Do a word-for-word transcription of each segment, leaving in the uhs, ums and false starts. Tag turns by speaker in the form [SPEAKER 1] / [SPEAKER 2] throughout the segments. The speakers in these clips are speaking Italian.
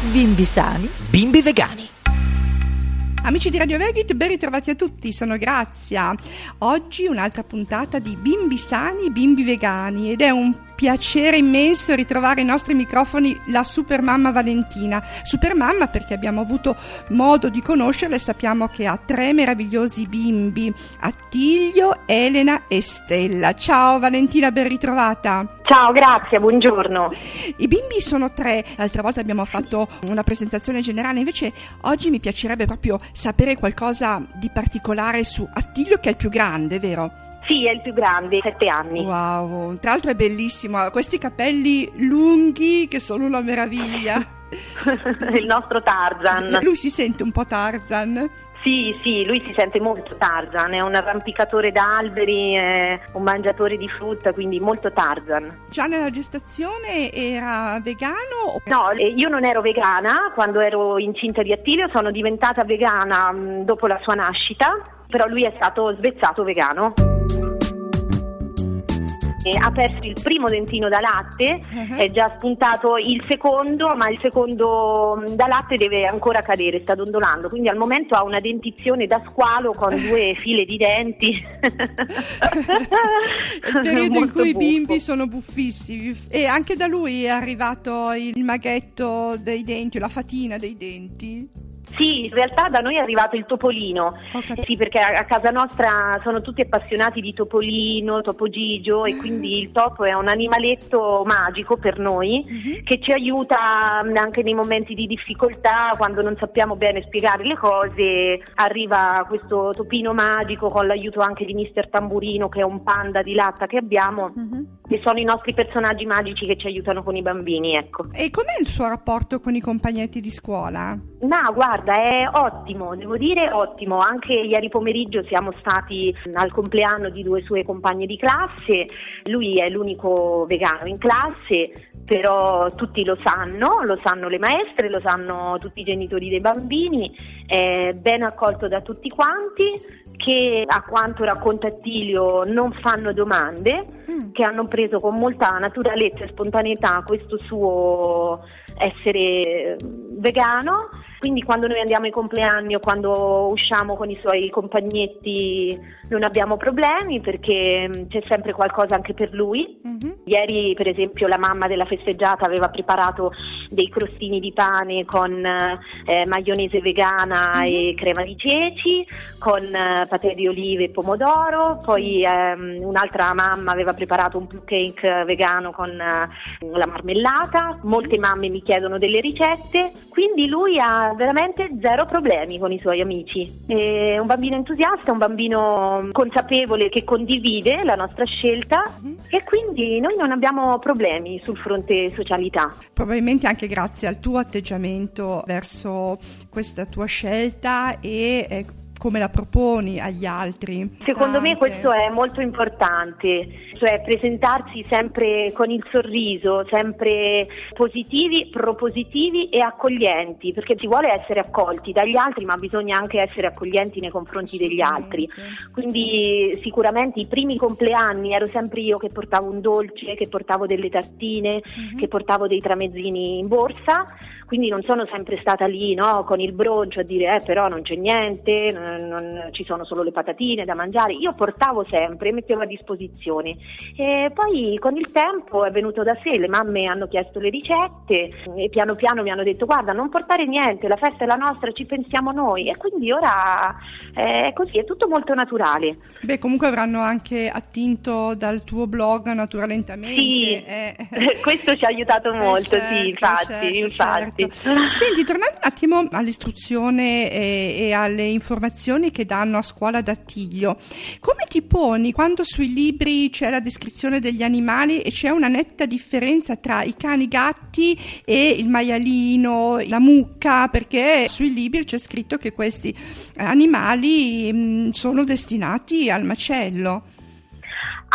[SPEAKER 1] Bimbi sani, bimbi vegani.
[SPEAKER 2] Amici di Radio Vegit, ben ritrovati a tutti, sono Grazia. Oggi un'altra puntata di Bimbi sani, bimbi vegani ed è un piacere immenso ritrovare ai nostri microfoni la super mamma Valentina. Super mamma perché abbiamo avuto modo di conoscerla e sappiamo che ha tre meravigliosi bimbi, Attilio, Elena e Stella. Ciao Valentina, ben ritrovata.
[SPEAKER 3] Ciao, grazie, buongiorno.
[SPEAKER 2] I bimbi sono tre, l'altra volta abbiamo fatto una presentazione generale, invece oggi mi piacerebbe proprio sapere qualcosa di particolare su Attilio, che è il più grande, vero?
[SPEAKER 3] Sì, è il più grande, sette anni.
[SPEAKER 2] Wow, tra l'altro è bellissimo, ha questi capelli lunghi che sono una meraviglia.
[SPEAKER 3] Il nostro Tarzan.
[SPEAKER 2] Lui si sente un po' Tarzan.
[SPEAKER 3] Sì, sì, lui si sente molto Tarzan, è un arrampicatore d'alberi, è un mangiatore di frutta, quindi molto Tarzan.
[SPEAKER 2] Già nella gestazione era vegano?
[SPEAKER 3] No, io non ero vegana quando ero incinta di Attilio, sono diventata vegana mh, dopo la sua nascita, però lui è stato svezzato vegano. Ha perso il primo dentino da latte, uh-huh. È già spuntato il secondo, ma il secondo da latte deve ancora cadere, sta dondolando, quindi al momento ha una dentizione da squalo con due file di denti.
[SPEAKER 2] Il periodo in cui i bimbi sono buffissimi, e anche da lui è arrivato il maghetto dei denti, la fatina dei denti.
[SPEAKER 3] Sì, in realtà da noi è arrivato il topolino, okay. Sì, perché a casa nostra sono tutti appassionati di topolino, Topo Gigio, e quindi il topo è un animaletto magico per noi, uh-huh. Che ci aiuta anche nei momenti di difficoltà, quando non sappiamo bene spiegare le cose, arriva questo topino magico con l'aiuto anche di mister Tamburino, che è un panda di latta che abbiamo, uh-huh. Che sono i nostri personaggi magici che ci aiutano con i bambini, ecco.
[SPEAKER 2] E com'è il suo rapporto con i compagnetti di scuola?
[SPEAKER 3] No, guarda, è ottimo, devo dire ottimo. Anche ieri pomeriggio siamo stati al compleanno di due sue compagne di classe, lui è l'unico vegano in classe, però tutti lo sanno, lo sanno le maestre, lo sanno tutti i genitori dei bambini, è ben accolto da tutti quanti, che a quanto racconta Attilio non fanno domande, mm. Che hanno preso con molta naturalezza e spontaneità questo suo essere vegano, quindi quando noi andiamo ai compleanni o quando usciamo con i suoi compagnetti non abbiamo problemi, perché c'è sempre qualcosa anche per lui. Mm-hmm. Ieri per esempio la mamma della festeggiata aveva preparato dei crostini di pane con eh, maionese vegana, mm-hmm. E crema di ceci, con eh, patè di olive e pomodoro, sì. Poi ehm, un'altra mamma aveva preparato un plum cake vegano con eh, la marmellata. Molte mamme mi chiedono delle ricette, quindi lui ha veramente zero problemi con i suoi amici. È un bambino entusiasta, un bambino consapevole che condivide la nostra scelta, mm-hmm. E quindi noi non abbiamo problemi sul fronte socialità.
[SPEAKER 2] Probabilmente anche grazie al tuo atteggiamento verso questa tua scelta e eh, come la proponi agli altri.
[SPEAKER 3] Secondo
[SPEAKER 2] Tante.
[SPEAKER 3] me questo è molto importante, cioè presentarsi sempre con il sorriso, sempre positivi, propositivi e accoglienti, perché si vuole essere accolti dagli altri, ma bisogna anche essere accoglienti nei confronti degli altri. Quindi sicuramente i primi compleanni ero sempre io che portavo un dolce, che portavo delle tartine, uh-huh. Che portavo dei tramezzini in borsa, quindi non sono sempre stata lì, no, con il broncio a dire eh però non c'è niente, non, non, ci sono solo le patatine da mangiare. Io portavo sempre, mettevo a disposizione, e poi con il tempo è venuto da sé, le mamme hanno chiesto le ricette e piano piano mi hanno detto guarda, non portare niente, la festa è la nostra, ci pensiamo noi, e quindi ora è così, è tutto molto naturale.
[SPEAKER 2] Beh, comunque avranno anche attinto dal tuo blog naturalmente.
[SPEAKER 3] Sì,
[SPEAKER 2] eh.
[SPEAKER 3] Questo ci ha aiutato molto, eh certo, sì, infatti,
[SPEAKER 2] certo,
[SPEAKER 3] infatti.
[SPEAKER 2] Certo. Senti, tornando un attimo all'istruzione e, e alle informazioni che danno a scuola ad Attilio, come ti poni quando sui libri c'è la descrizione degli animali e c'è una netta differenza tra i cani, i gatti e il maialino, la mucca, perché sui libri c'è scritto che questi animali mh, sono destinati al macello?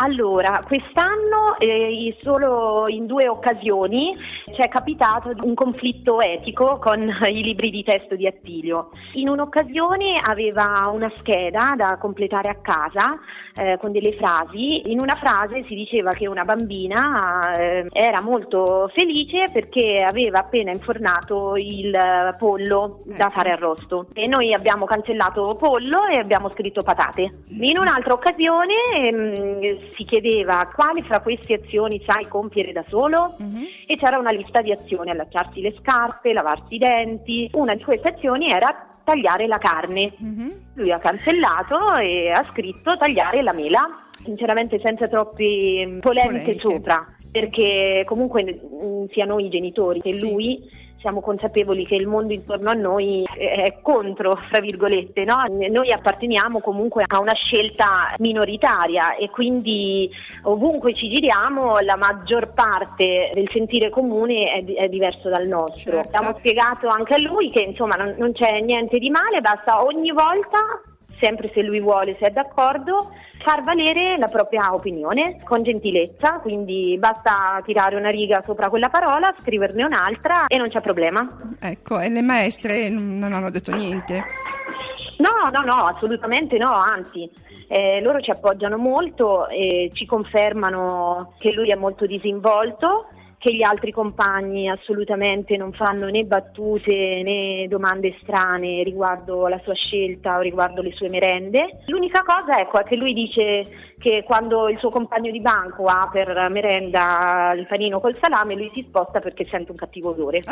[SPEAKER 3] Allora, quest'anno eh, solo in due occasioni ci è capitato un conflitto etico con i libri di testo di Attilio. In un'occasione aveva una scheda da completare a casa eh, con delle frasi. In una frase si diceva che una bambina eh, era molto felice perché aveva appena infornato il pollo da fare arrosto, e noi abbiamo cancellato pollo e abbiamo scritto patate. In un'altra occasione ehm, si chiedeva quali fra queste azioni sai compiere da solo, uh-huh. e c'era una lista di azioni: allacciarsi le scarpe, lavarsi i denti. Una di queste azioni era tagliare la carne. Uh-huh. Lui ha cancellato e ha scritto tagliare la mela, sinceramente senza troppe polemiche, polemiche. sopra, perché comunque sia noi genitori che sì. lui siamo consapevoli che il mondo intorno a noi è contro, fra virgolette, no? Noi apparteniamo comunque a una scelta minoritaria e quindi ovunque ci giriamo la maggior parte del sentire comune è, è diverso dal nostro. Certo. Abbiamo spiegato anche a lui che insomma non, non c'è niente di male, basta ogni volta, sempre se lui vuole, se è d'accordo, far valere la propria opinione con gentilezza, quindi basta tirare una riga sopra quella parola, scriverne un'altra e non c'è problema.
[SPEAKER 2] Ecco, e le maestre non hanno detto niente?
[SPEAKER 3] No, no, no, assolutamente no, anzi, eh, loro ci appoggiano molto e ci confermano che lui è molto disinvolto, che gli altri compagni assolutamente non fanno né battute né domande strane riguardo la sua scelta o riguardo le sue merende. L'unica cosa, ecco, è che lui dice che quando il suo compagno di banco ha per merenda il panino col salame, lui si sposta perché sente un cattivo odore.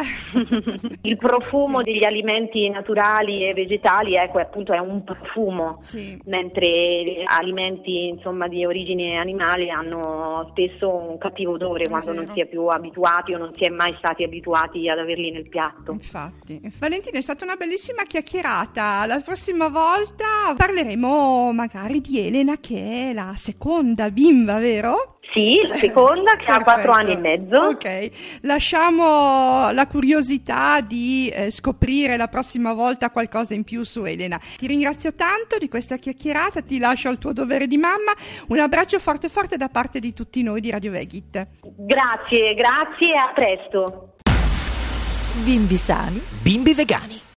[SPEAKER 3] Il profumo degli alimenti naturali e vegetali, ecco, appunto è un profumo, sì. Mentre alimenti insomma di origine animale hanno spesso un cattivo odore è quando vero. non si è più abituati o non si è mai stati abituati ad averli nel piatto.
[SPEAKER 2] Infatti. Valentina, è stata una bellissima chiacchierata. La prossima volta parleremo magari di Elena, che è la seconda bimba, vero?
[SPEAKER 3] Sì, la seconda, che ha quattro anni e mezzo.
[SPEAKER 2] Ok, lasciamo la curiosità di eh, scoprire la prossima volta qualcosa in più su Elena. Ti ringrazio tanto di questa chiacchierata, ti lascio al tuo dovere di mamma. Un abbraccio forte forte da parte di tutti noi di Radio Vegit.
[SPEAKER 3] Grazie, grazie e a presto.
[SPEAKER 1] Bimbi sani, bimbi vegani.